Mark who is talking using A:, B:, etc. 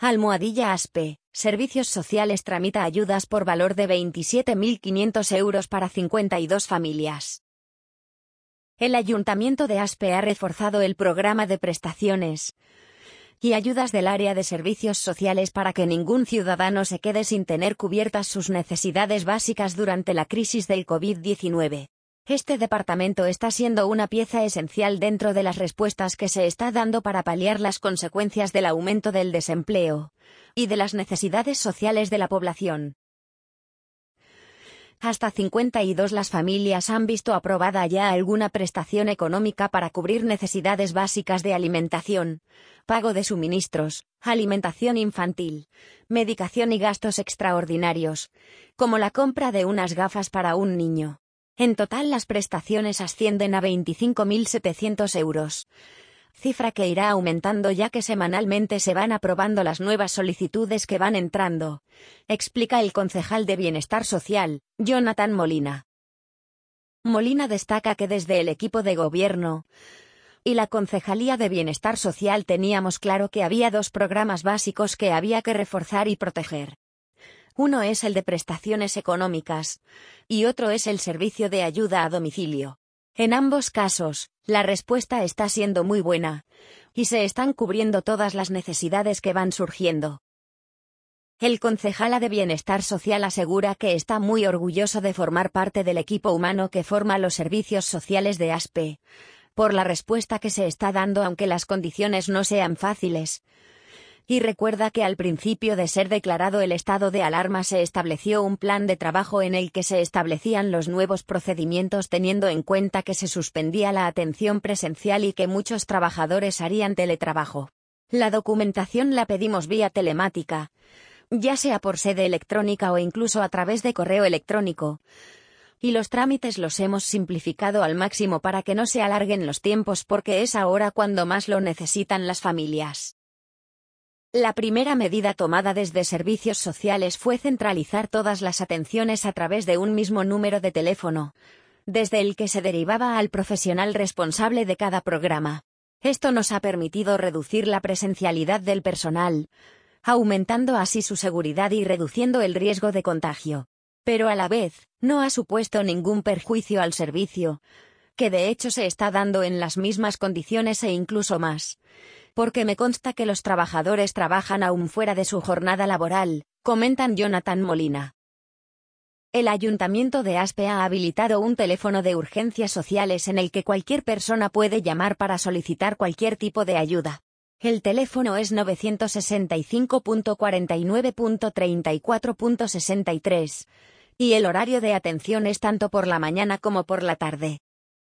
A: Almohadilla ASPE, Servicios Sociales tramita ayudas por valor de 27.500 euros para 52 familias. El Ayuntamiento de Aspe ha reforzado el programa de prestaciones y ayudas del área de servicios sociales para que ningún ciudadano se quede sin tener cubiertas sus necesidades básicas durante la crisis del COVID-19. Este departamento está siendo una pieza esencial dentro de las respuestas que se está dando para paliar las consecuencias del aumento del desempleo y de las necesidades sociales de la población. Hasta 52 las familias han visto aprobada ya alguna prestación económica para cubrir necesidades básicas de alimentación, pago de suministros, alimentación infantil, medicación y gastos extraordinarios, como la compra de unas gafas para un niño. En total las prestaciones ascienden a 25.700 euros. Cifra que irá aumentando ya que semanalmente se van aprobando las nuevas solicitudes que van entrando, explica el concejal de Bienestar Social, Jonathan Molina. Molina destaca que desde el equipo de gobierno y la Concejalía de Bienestar Social teníamos claro que había dos programas básicos que había que reforzar y proteger. Uno es el de prestaciones económicas, y otro es el servicio de ayuda a domicilio. En ambos casos, la respuesta está siendo muy buena, y se están cubriendo todas las necesidades que van surgiendo. El concejala de Bienestar Social asegura que está muy orgulloso de formar parte del equipo humano que forma los servicios sociales de Aspe, por la respuesta que se está dando aunque las condiciones no sean fáciles. Y recuerda que al principio de ser declarado el estado de alarma se estableció un plan de trabajo en el que se establecían los nuevos procedimientos teniendo en cuenta que se suspendía la atención presencial y que muchos trabajadores harían teletrabajo. La documentación la pedimos vía telemática, ya sea por sede electrónica o incluso a través de correo electrónico. Y los trámites los hemos simplificado al máximo para que no se alarguen los tiempos porque es ahora cuando más lo necesitan las familias. La primera medida tomada desde Servicios Sociales fue centralizar todas las atenciones a través de un mismo número de teléfono, desde el que se derivaba al profesional responsable de cada programa. Esto nos ha permitido reducir la presencialidad del personal, aumentando así su seguridad y reduciendo el riesgo de contagio. Pero a la vez, no ha supuesto ningún perjuicio al servicio, que de hecho se está dando en las mismas condiciones e incluso más. Porque me consta que los trabajadores trabajan aún fuera de su jornada laboral, comentan Jonathan Molina. El Ayuntamiento de Aspe ha habilitado un teléfono de urgencias sociales en el que cualquier persona puede llamar para solicitar cualquier tipo de ayuda. El teléfono es 965.49.34.63, y el horario de atención es tanto por la mañana como por la tarde.